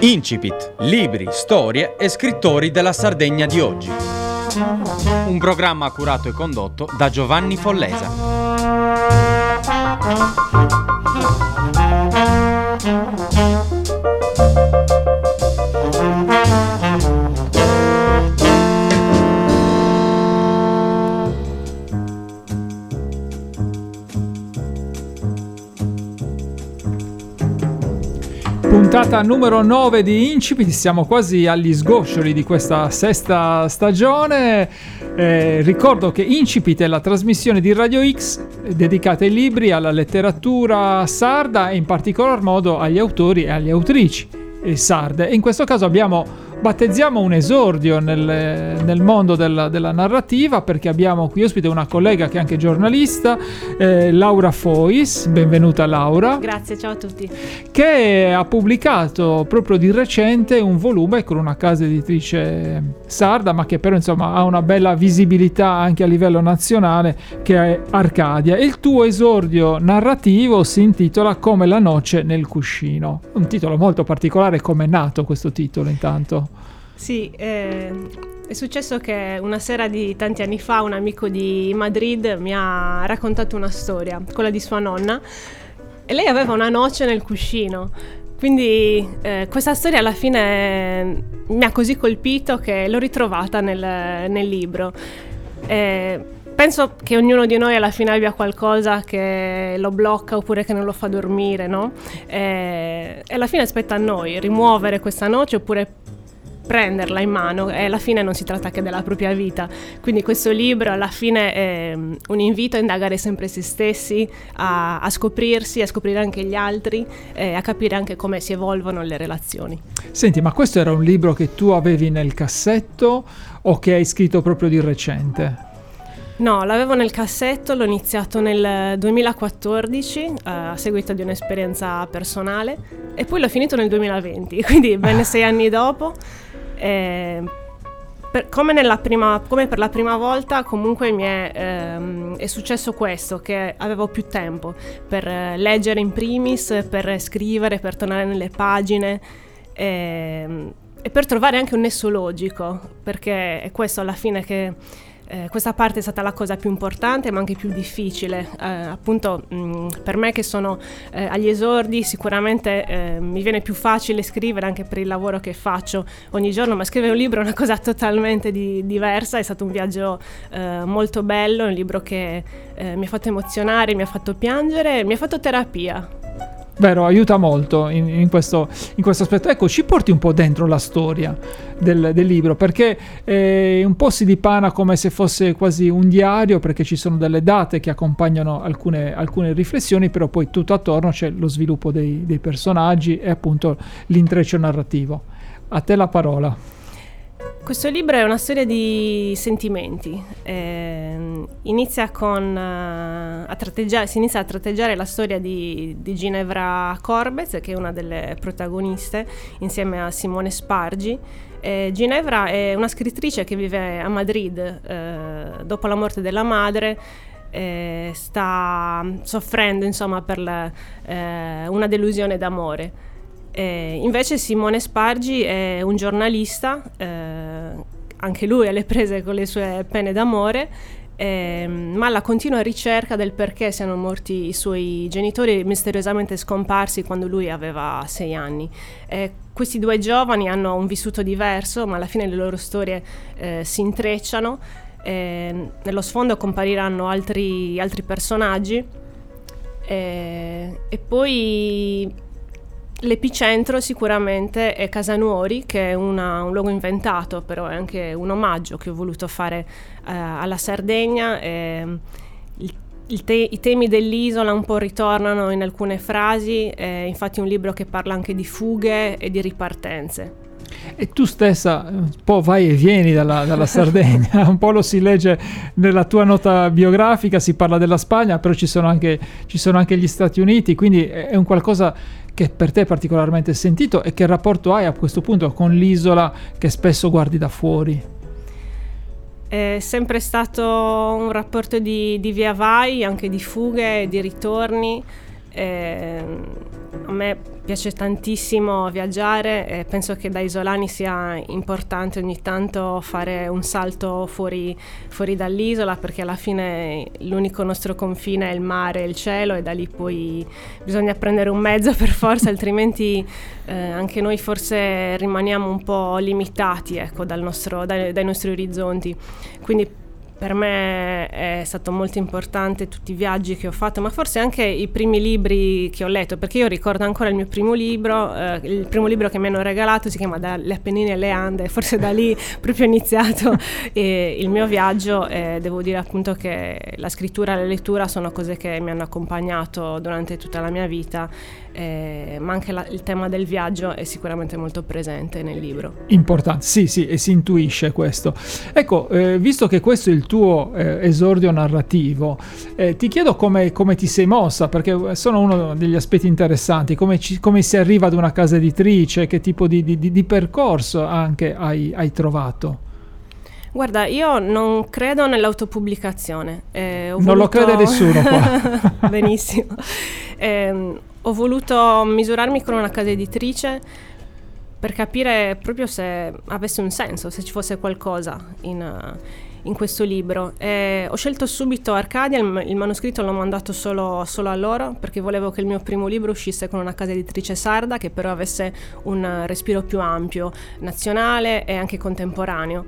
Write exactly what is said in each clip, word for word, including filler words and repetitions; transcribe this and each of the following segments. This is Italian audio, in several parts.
Incipit, libri, storie e scrittori della Sardegna di oggi. Un programma curato e condotto da Giovanni Follesa. Puntata numero nove di Incipit, siamo quasi agli sgoccioli di questa sesta stagione. Eh, ricordo che Incipit è la trasmissione di Radio X dedicata ai libri, alla letteratura sarda e in particolar modo agli autori e alle autrici sarde. E in questo caso abbiamo battezziamo un esordio nel, nel mondo della, della narrativa, perché abbiamo qui ospite una collega che è anche giornalista, eh, Laura Fois. Benvenuta Laura. Grazie, ciao a tutti. Che ha pubblicato proprio di recente un volume con una casa editrice sarda, ma che però insomma ha una bella visibilità anche a livello nazionale, che è Arcadia. E il tuo esordio narrativo si intitola Come la noce nel cuscino. Un titolo molto particolare. Come è nato questo titolo intanto? Sì, eh, è successo che una sera di tanti anni fa un amico di Madrid mi ha raccontato una storia, quella di sua nonna, e lei aveva una noce nel cuscino. Quindi eh, questa storia alla fine mi ha così colpito che l'ho ritrovata nel, nel libro. Eh, penso che ognuno di noi alla fine abbia qualcosa che lo blocca oppure che non lo fa dormire, no? E, e alla fine aspetta a noi rimuovere questa noce oppure prenderla in mano, e alla fine non si tratta che della propria vita. Quindi questo libro alla fine è un invito a indagare sempre se stessi, a, a scoprirsi, a scoprire anche gli altri, e a capire anche come si evolvono le relazioni. Senti, ma questo era un libro che tu avevi nel cassetto o che hai scritto proprio di recente? No, l'avevo nel cassetto, l'ho iniziato nel duemilaquattordici eh, a seguito di un'esperienza personale, e poi l'ho finito nel duemilaventi, quindi ben sei anni dopo. Eh, per, come, nella prima, come per la prima volta comunque mi è, ehm, è successo questo, che avevo più tempo per eh, leggere in primis, per scrivere, per tornare nelle pagine ehm, e per trovare anche un nesso logico, perché è questo alla fine che Eh, questa parte è stata la cosa più importante ma anche più difficile, eh, appunto mh, per me che sono eh, agli esordi sicuramente eh, mi viene più facile scrivere anche per il lavoro che faccio ogni giorno, ma scrivere un libro è una cosa totalmente di, diversa. È stato un viaggio eh, molto bello, un libro che eh, mi ha fatto emozionare, mi ha fatto piangere, mi ha fatto terapia. Vero, aiuta molto in, in, questo, in questo aspetto. Ecco, ci porti un po' dentro la storia del, del libro, perché eh, un po' si dipana come se fosse quasi un diario, perché ci sono delle date che accompagnano alcune, alcune riflessioni, però poi tutto attorno c'è lo sviluppo dei, dei personaggi e appunto l'intreccio narrativo. A te la parola. Questo libro è una storia di sentimenti, eh, inizia con, uh, a tratteggiare, si inizia a tratteggiare la storia di, di Ginevra Corbez, che è una delle protagoniste, insieme a Simone Spargi. Eh, Ginevra è una scrittrice che vive a Madrid eh, dopo la morte della madre. Eh, sta soffrendo insomma per la, eh, una delusione d'amore. Eh, invece Simone Spargi è un giornalista, eh, anche lui alle prese con le sue pene d'amore, eh, ma alla continua ricerca del perché siano morti i suoi genitori, misteriosamente scomparsi quando lui aveva sei anni. Eh, questi due giovani hanno un vissuto diverso, ma alla fine le loro storie eh, si intrecciano. Eh, nello sfondo compariranno altri, altri personaggi eh, e poi l'epicentro sicuramente è Casanuori, che è una, un luogo inventato, però è anche un omaggio che ho voluto fare eh, alla Sardegna. Eh, il, il te, I temi dell'isola un po' ritornano in alcune frasi, è infatti un libro che parla anche di fughe e di ripartenze. E tu stessa un po' vai e vieni dalla, dalla Sardegna, un po' lo si legge nella tua nota biografica, si parla della Spagna, però ci sono anche, ci sono anche gli Stati Uniti, quindi è un qualcosa che per te è particolarmente sentito. E che rapporto hai a questo punto con l'isola che spesso guardi da fuori? È sempre stato un rapporto di, di via vai, anche di fughe e di ritorni. E a me piace tantissimo viaggiare e penso che da isolani sia importante ogni tanto fare un salto fuori, fuori dall'isola, perché alla fine l'unico nostro confine è il mare e il cielo, e da lì poi bisogna prendere un mezzo per forza, altrimenti eh, anche noi forse rimaniamo un po' limitati, ecco, dal nostro, dai, dai nostri orizzonti. Quindi per me è stato molto importante tutti i viaggi che ho fatto, ma forse anche i primi libri che ho letto, perché io ricordo ancora il mio primo libro, eh, il primo libro che mi hanno regalato si chiama Dalle Appennini alle Ande, forse da lì proprio è iniziato e il mio viaggio, e devo dire appunto che la scrittura e la lettura sono cose che mi hanno accompagnato durante tutta la mia vita, eh, ma anche la, il tema del viaggio è sicuramente molto presente nel libro. Importante, sì, sì, e si intuisce questo. Ecco, eh, visto che questo è il tuo eh, esordio narrativo, eh, ti chiedo come, come ti sei mossa, perché sono uno degli aspetti interessanti, come, ci, come si arriva ad una casa editrice, che tipo di, di, di percorso anche hai, hai trovato? Guarda, io non credo nell'autopubblicazione. Eh, ho non voluto... lo crede nessuno qua. Benissimo. Eh, ho voluto misurarmi con una casa editrice per capire proprio se avesse un senso, se ci fosse qualcosa in, in questo libro. E ho scelto subito Arcadia, il, il manoscritto l'ho mandato solo, solo a loro, perché volevo che il mio primo libro uscisse con una casa editrice sarda, che però avesse un respiro più ampio, nazionale e anche contemporaneo.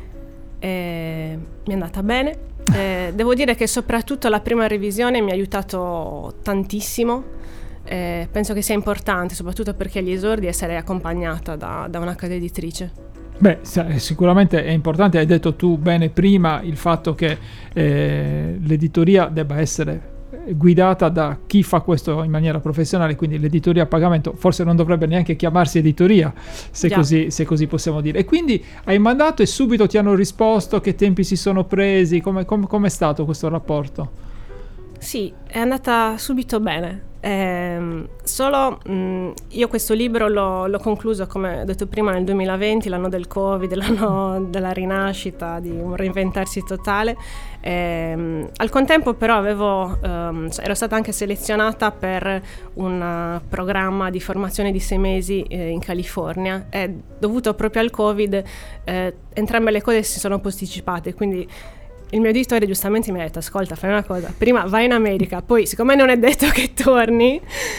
E mi è andata bene. Eh, devo dire che soprattutto la prima revisione mi ha aiutato tantissimo. Eh, penso che sia importante, soprattutto perché agli esordi, essere accompagnata da, da una casa editrice. Beh, sicuramente è importante. Hai detto tu bene prima il fatto che eh, l'editoria debba essere guidata da chi fa questo in maniera professionale, quindi l'editoria a pagamento forse non dovrebbe neanche chiamarsi editoria, se così, se così possiamo dire. E quindi hai mandato e subito ti hanno risposto? Che tempi si sono presi? Come è stato questo rapporto? Sì, è andata subito bene. Eh, solo mh, io questo libro l'ho, l'ho concluso, come ho detto prima, nel duemilaventi, l'anno del Covid, l'anno della rinascita, di un reinventarsi totale. Eh, al contempo però avevo, ehm, ero stata anche selezionata per un programma di formazione di sei mesi eh, in California, e dovuto proprio al Covid eh, entrambe le cose si sono posticipate, quindi il mio editore giustamente mi ha detto: ascolta, fai una cosa, prima vai in America, poi siccome non è detto che torni,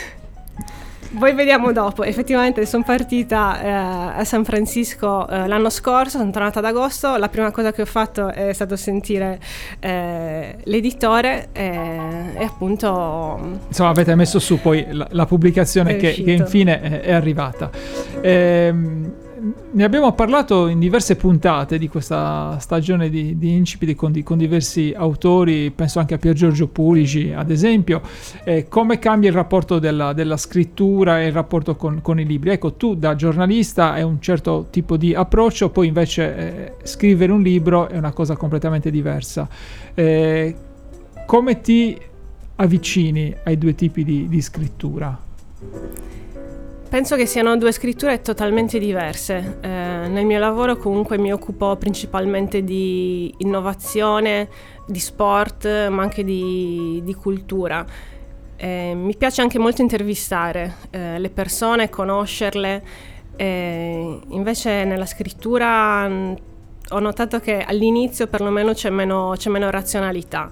poi vediamo dopo. Effettivamente sono partita eh, a San Francisco eh, l'anno scorso, sono tornata ad agosto, la prima cosa che ho fatto è stato sentire eh, l'editore eh, e appunto... Insomma, avete messo su poi la, la pubblicazione che, che infine è, è arrivata. Ehm... Ne abbiamo parlato in diverse puntate di questa stagione di, di Incipit con, di, con diversi autori, penso anche a Pier Giorgio Pulici ad esempio, eh, come cambia il rapporto della, della scrittura e il rapporto con, con i libri. Ecco, tu da giornalista hai un certo tipo di approccio, poi invece eh, scrivere un libro è una cosa completamente diversa. Eh, come ti avvicini ai due tipi di, di scrittura? Penso che siano due scritture totalmente diverse. Eh, nel mio lavoro comunque mi occupo principalmente di innovazione, di sport, ma anche di, di cultura. Eh, mi piace anche molto intervistare eh, le persone, conoscerle. Eh, invece nella scrittura mh, ho notato che all'inizio perlomeno c'è meno, c'è meno razionalità.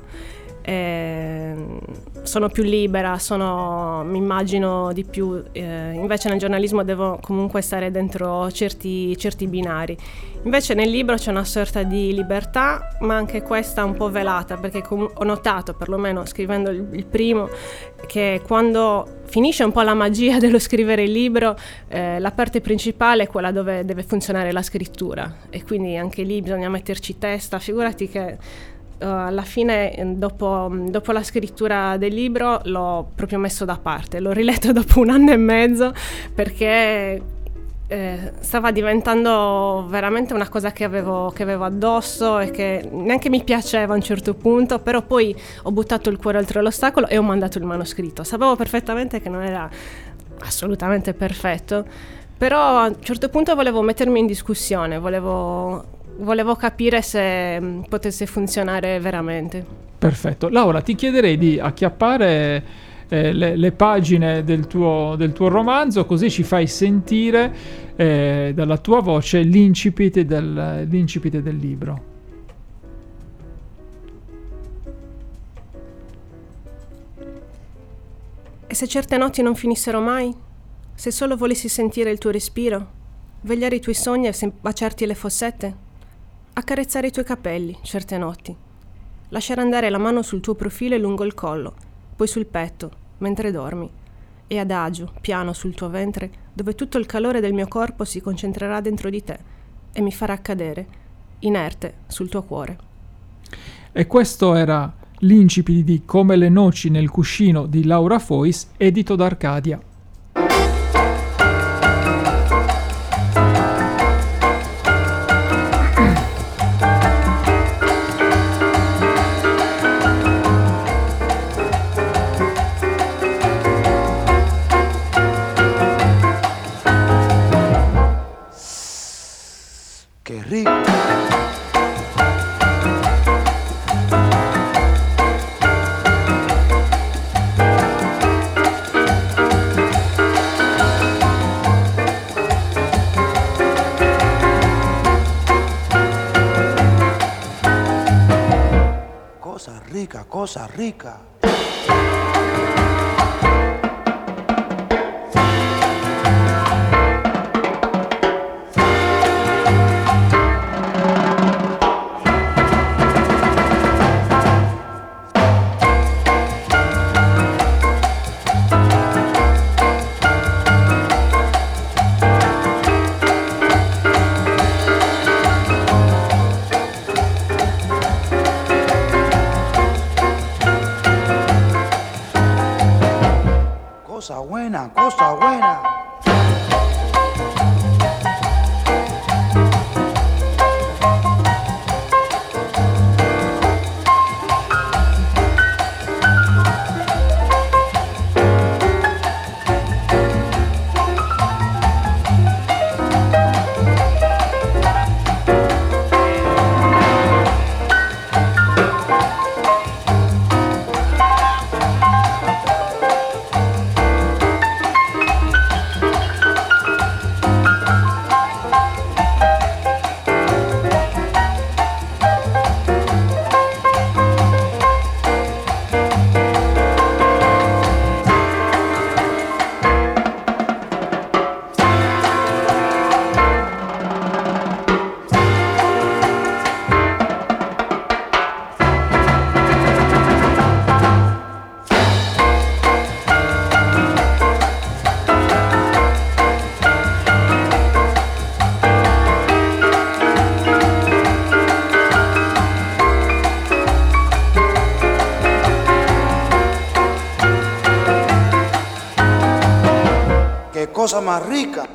Eh, sono più libera, sono, mi immagino di più, eh, invece nel giornalismo devo comunque stare dentro certi, certi binari. Invece nel libro c'è una sorta di libertà, ma anche questa un po' velata, perché com- ho notato, perlomeno scrivendo il, il primo, che quando finisce un po' la magia dello scrivere il libro, eh, la parte principale è quella dove deve funzionare la scrittura, e quindi anche lì bisogna metterci testa. Figurati che Uh, alla fine, dopo, dopo la scrittura del libro, l'ho proprio messo da parte, l'ho riletto dopo un anno e mezzo, perché eh, stava diventando veramente una cosa che avevo, che avevo addosso e che neanche mi piaceva a un certo punto. Però poi ho buttato il cuore oltre l'ostacolo e ho mandato il manoscritto. Sapevo perfettamente che non era assolutamente perfetto, però a un certo punto volevo mettermi in discussione, volevo... Volevo capire se potesse funzionare veramente. Perfetto. Laura, ti chiederei di acchiappare eh, le, le pagine del tuo, del tuo romanzo, così ci fai sentire eh, dalla tua voce l'incipit del, l'incipit del libro. E se certe notti non finissero mai? Se solo volessi sentire il tuo respiro, vegliare i tuoi sogni e baciarti le fossette? Accarezzare i tuoi capelli, certe notti. Lasciare andare la mano sul tuo profilo e lungo il collo, poi sul petto, mentre dormi. E adagio, piano sul tuo ventre, dove tutto il calore del mio corpo si concentrerà dentro di te e mi farà cadere, inerte, sul tuo cuore. E questo era l'incipit di Come le noci nel cuscino di Laura Fois, edito da Arcadia. Che rico! Cosa rica, cosa rica. Cosa buena, cosa buena. Cosa más rica.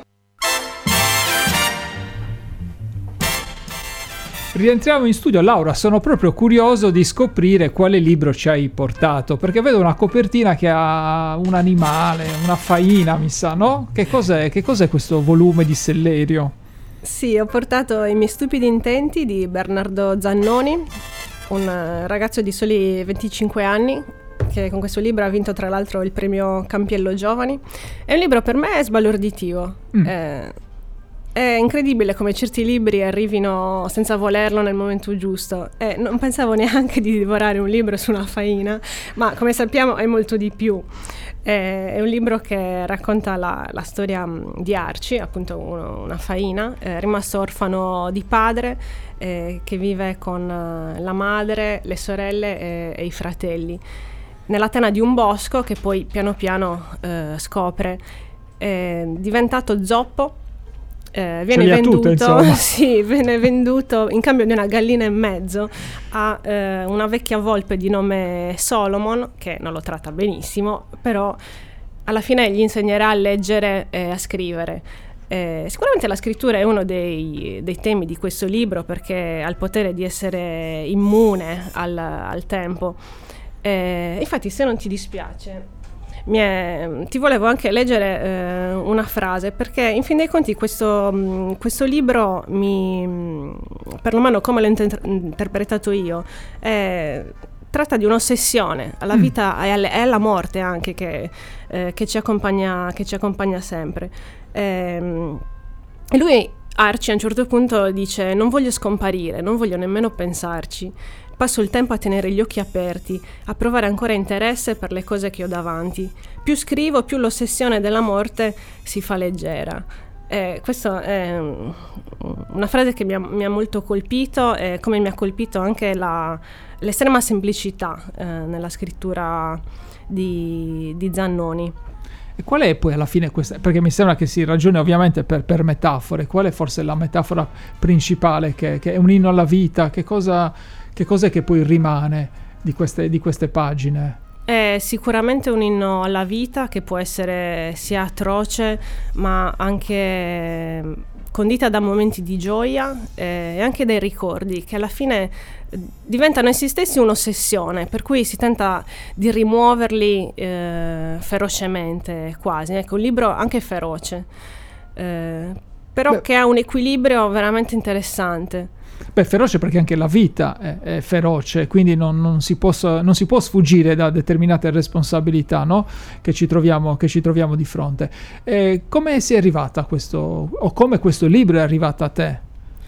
Rientriamo in studio. Laura, sono proprio curioso di scoprire quale libro ci hai portato, perché vedo una copertina che ha un animale, una faina, mi sa, no? Che cos'è, che cos'è questo volume di Sellerio? Sì, ho portato I miei stupidi intenti di Bernardo Zannoni, un ragazzo di soli venticinque anni, che con questo libro ha vinto tra l'altro il premio Campiello Giovani. È un libro per me sbalorditivo. Mm. Eh, è incredibile come certi libri arrivino senza volerlo nel momento giusto. Eh, non pensavo neanche di divorare un libro su una faina, ma come sappiamo è molto di più. Eh, è un libro che racconta la, la storia di Arci, appunto uno, una faina, eh, rimasto orfano di padre, eh, che vive con la madre, le sorelle e, e i fratelli nella tena di un bosco che poi piano piano eh, scopre è diventato zoppo, eh, viene venduto tutte, sì, viene venduto in cambio di una gallina e mezzo a eh, una vecchia volpe di nome Solomon, che non lo tratta benissimo, però alla fine gli insegnerà a leggere e a scrivere. Eh, sicuramente la scrittura è uno dei, dei temi di questo libro, perché ha il potere di essere immune al, al tempo. Eh, infatti, se non ti dispiace, mi è, ti volevo anche leggere eh, una frase, perché in fin dei conti questo, mh, questo libro mi, perlomeno come l'ho inter- interpretato io, è tratta di un'ossessione alla Mm. vita e alle- e alla morte anche che, eh, che ci accompagna, che ci accompagna sempre. Ehm, E lui, Archie, a un certo punto dice: non voglio scomparire, non voglio nemmeno pensarci. Passo il tempo a tenere gli occhi aperti, a provare ancora interesse per le cose che ho davanti. Più scrivo, più l'ossessione della morte si fa leggera. Eh, questa è mm, una frase che mi ha, mi ha molto colpito, e come mi ha colpito anche la, l'estrema semplicità eh, nella scrittura di, di Zannoni. E qual è poi alla fine questa? Perché mi sembra che si ragioni ovviamente per, per metafore. Qual è forse la metafora principale che, che è un inno alla vita? Che cosa, che cos'è che poi rimane di queste, di queste pagine? È sicuramente un inno alla vita che può essere sia atroce ma anche condita da momenti di gioia eh, e anche dai ricordi che alla fine diventano essi stessi un'ossessione, per cui si tenta di rimuoverli eh, ferocemente quasi. Ecco, un libro anche feroce, eh, però Beh. che ha un equilibrio veramente interessante. Beh, feroce perché anche la vita è, è feroce, quindi non, non, si possa, non si può sfuggire da determinate responsabilità, no? che, ci troviamo, che ci troviamo di fronte. E come sei arrivata a questo, o come questo libro è arrivato a te?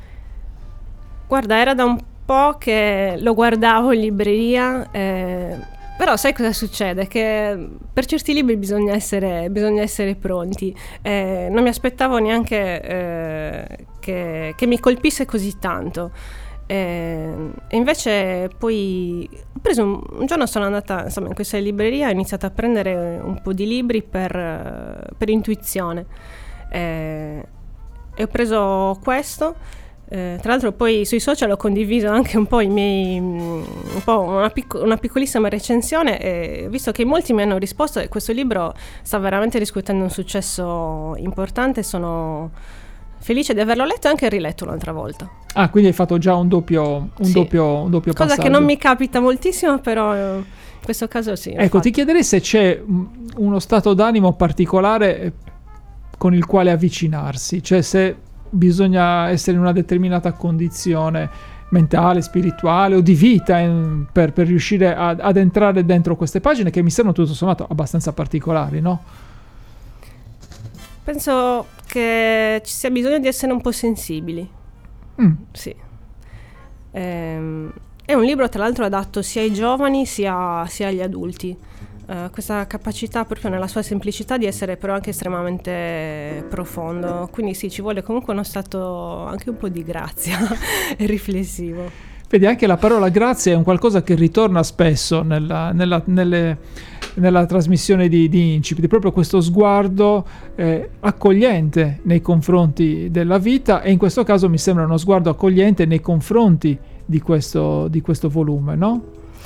Guarda, era da un po' che lo guardavo in libreria, eh, però sai cosa succede? Che per certi libri bisogna essere, bisogna essere pronti. Eh, non mi aspettavo neanche eh, che, che mi colpisse così tanto. Eh, e invece poi ho preso un, un giorno sono andata insomma in questa libreria, ho iniziato a prendere un po' di libri per, per intuizione. Eh, e ho preso questo. Eh, tra l'altro poi sui social ho condiviso anche un po' i miei un po' una, pic- una piccolissima recensione, e visto che molti mi hanno risposto che questo libro sta veramente riscuotendo un successo importante, sono felice di averlo letto e anche riletto un'altra volta. Ah, quindi hai fatto già un doppio, un Sì. doppio, un doppio Cosa passaggio. che non mi capita moltissimo, però eh, in questo caso sì. Ecco, infatti. ti chiederei se c'è mh, uno stato d'animo particolare eh, con il quale avvicinarsi, cioè se bisogna essere in una determinata condizione mentale, spirituale o di vita in, per, per riuscire a, ad entrare dentro queste pagine che mi sembrano tutto sommato abbastanza particolari, no? Penso che ci sia bisogno di essere un po' sensibili. Mm. Sì. Ehm, è un libro tra l'altro adatto sia ai giovani sia, sia agli adulti. Uh, questa capacità proprio nella sua semplicità di essere però anche estremamente profondo, quindi sì, ci vuole comunque uno stato anche un po' di grazia e riflessivo. Vedi, anche la parola grazia è un qualcosa che ritorna spesso nella, nella, nelle, nella trasmissione di, di Incipit, proprio questo sguardo eh, accogliente nei confronti della vita, e in questo caso mi sembra uno sguardo accogliente nei confronti di questo, di questo volume, no?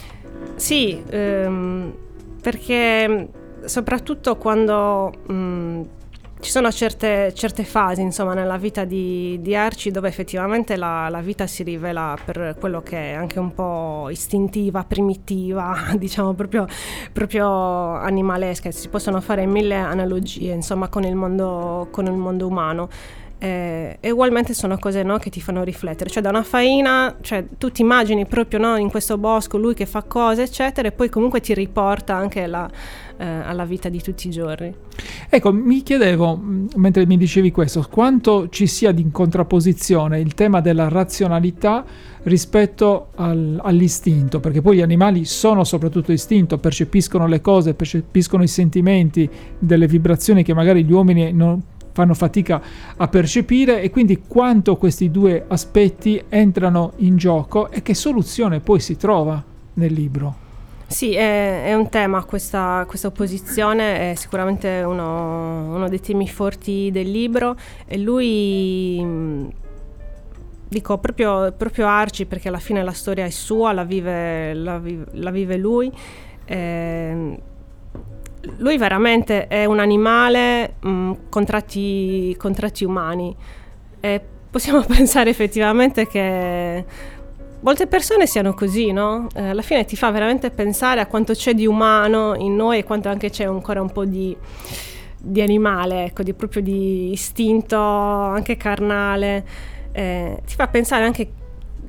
Sì, ehm, perché soprattutto quando mh, ci sono certe, certe fasi, insomma, nella vita di, di Archie dove effettivamente la, la vita si rivela per quello che è anche un po' istintiva, primitiva, diciamo proprio, proprio animalesca. Si possono fare mille analogie, insomma, con il mondo, con il mondo umano. Eh, e ugualmente sono cose, no, che ti fanno riflettere, cioè da una faina, cioè tu ti immagini proprio, no, in questo bosco lui che fa cose eccetera, e poi comunque ti riporta anche la, eh, alla vita di tutti i giorni. Ecco, mi chiedevo, mh, mentre mi dicevi questo, quanto ci sia di in contrapposizione il tema della razionalità rispetto al, all'istinto, perché poi gli animali sono soprattutto istinto, percepiscono le cose, percepiscono i sentimenti, delle vibrazioni che magari gli uomini non fanno fatica a percepire, e quindi quanto questi due aspetti entrano in gioco e che soluzione poi si trova nel libro. Sì, è, è un tema questa, questa opposizione, è sicuramente uno, uno dei temi forti del libro, e lui, dico proprio, proprio Archie, perché alla fine la storia è sua, la vive, la vive, la vive lui. Eh, Lui veramente è un animale mh, con, tratti, con tratti umani, e possiamo pensare effettivamente che molte persone siano così, no? Eh, alla fine ti fa veramente pensare a quanto c'è di umano in noi e quanto anche c'è ancora un po' di, di animale, ecco, di proprio di istinto anche carnale. Eh, ti fa pensare anche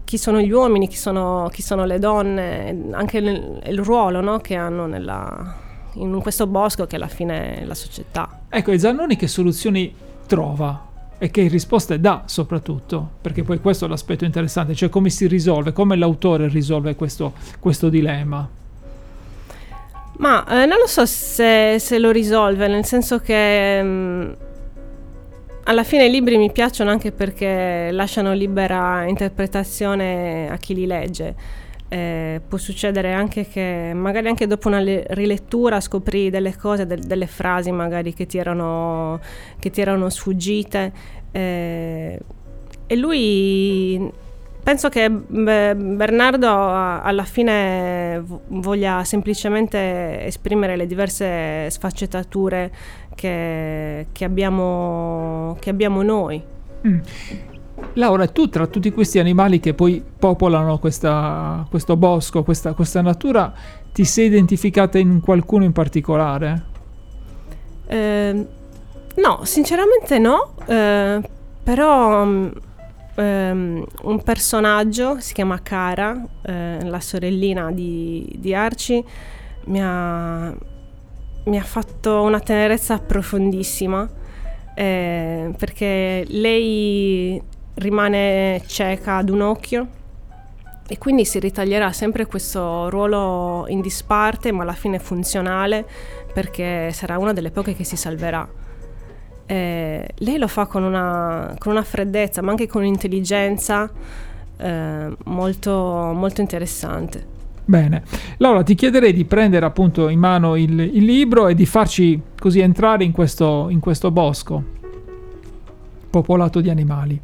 chi sono gli uomini, chi sono, chi sono le donne, anche nel, il ruolo, no, che hanno nella, in questo bosco che alla fine è la società. Ecco, e Zannoni che soluzioni trova e che risposte dà soprattutto? Perché poi questo è l'aspetto interessante, cioè come si risolve, come l'autore risolve questo, questo dilemma. Ma eh, non lo so se, se lo risolve, nel senso che mh, alla fine i libri mi piacciono anche perché lasciano libera interpretazione a chi li legge. Eh, può succedere anche che magari anche dopo una le- rilettura scopri delle cose, de- delle frasi magari che ti erano, che ti erano sfuggite, eh, e lui, penso che beh, Bernardo a- alla fine v- voglia semplicemente esprimere le diverse sfaccettature che, che abbiamo, che abbiamo noi. Mm. Laura, tu tra tutti questi animali che poi popolano questa, questo bosco, questa, questa natura, ti sei identificata in qualcuno in particolare? Eh, no, sinceramente no, eh, però um, um, un personaggio, si chiama Cara, eh, la sorellina di, di Archie, mi ha, mi ha fatto una tenerezza profondissima, eh, perché lei rimane cieca ad un occhio e quindi si ritaglierà sempre questo ruolo in disparte, ma alla fine funzionale, perché sarà una delle poche che si salverà. Eh, lei lo fa con una, con una freddezza, ma anche con un'intelligenza eh, molto, molto interessante. Bene, Laura, ti chiederei di prendere appunto in mano il, il libro e di farci così entrare in questo, in questo bosco popolato di animali.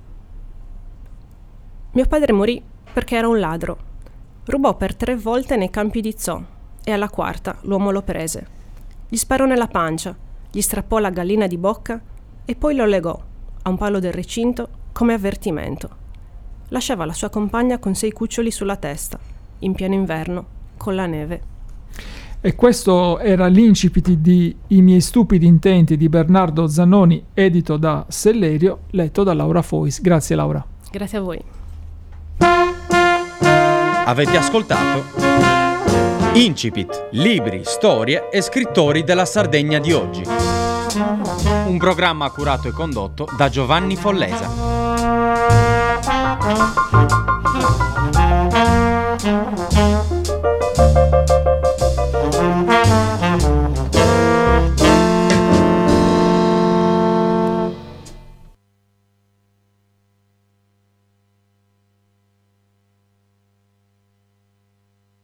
Mio padre morì perché era un ladro. Rubò per tre volte nei campi di zoo e alla quarta l'uomo lo prese. Gli sparò nella pancia, gli strappò la gallina di bocca e poi lo legò a un palo del recinto come avvertimento. Lasciava la sua compagna con sei cuccioli sulla testa, in pieno inverno, con la neve. E questo era l'incipit di I miei stupidi intenti di Bernardo Zannoni, edito da Sellerio, letto da Laura Fois. Grazie Laura. Grazie a voi. Avete ascoltato Incipit, libri, storie e scrittori della Sardegna di oggi. Un programma curato e condotto da Giovanni Follesa.